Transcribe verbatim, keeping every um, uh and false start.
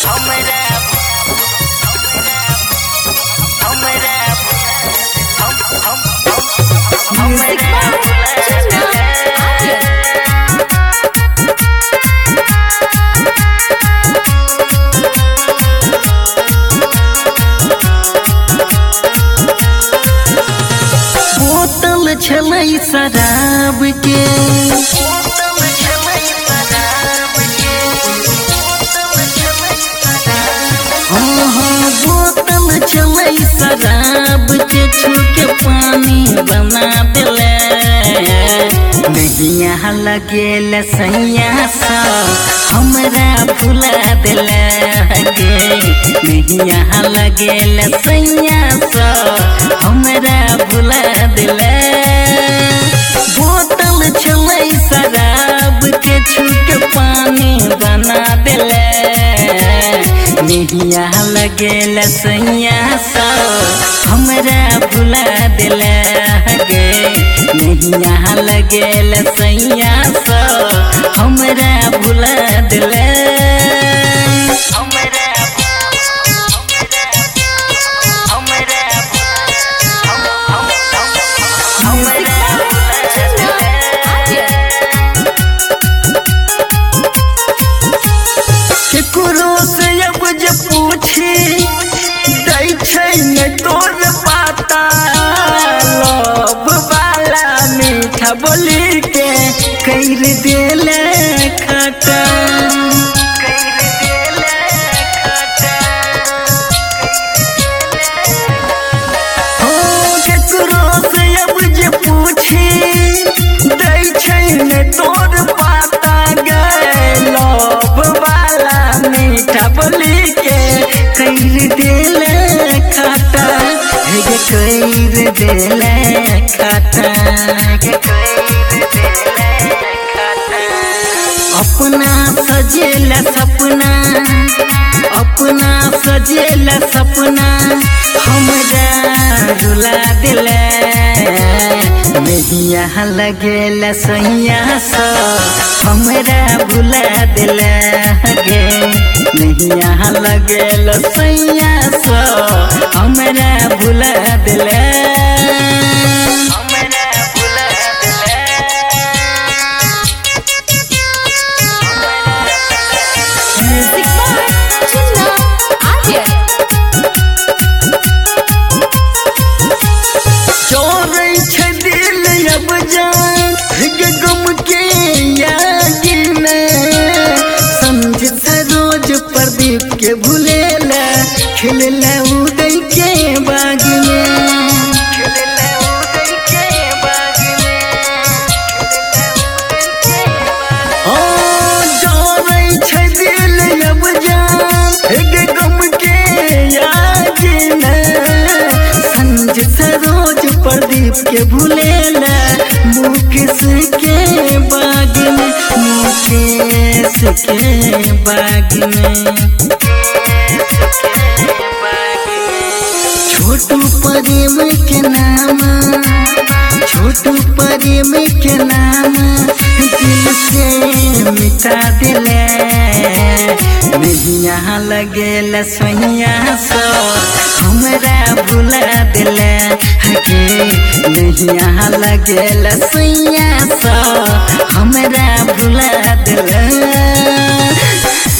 बोतल छलै शराब के हाँ हाँ बोतल छलै शराब के छूके पानी बना दिले नैया लगेल सैया सा हमरा भुला दिले नैया लगेल सैया सा हमरा भुला दिले बोतल छलै शराब के छूके पानी बना दिले नैया लगेल सैया सा हमरा भुला दिले नैया लगेल सैया सा हमरा भुला दिले केकरो से अब जे पूछी दै छै ने तोर पाता लब वाला मीठा बोली के कर देले खटा हो केकरो से अब जे पूछी दै छै ने तोर पाता लब वाला मीठा बोली के कर देले खाता हे कर देले खाता अपना सजेला सपना अपना सजेला सपना हमरा रुला दिले नैया लगेला सैया सा हमरा भुला दिले नैया लगेल सैया सा हमरा भुला दिले चोरै छै दिल अब जान गम के याद में समझ सरोज प्रदीप के भूलेला खेलेला उदय के बाग में ओ चोरै छै दिल अब जान गम के याद में समझ सरोज प्रदीप के भूलेला मुकेश के बाग में मुकेश के बाग में छोटू प्रेम के नाम छोटू प्रेम के नाम दिल से मिटा दिले नैया लगेल सैया सा हमरा भुला दिले नैया लगेल सैया सा हमरा भुला दिले।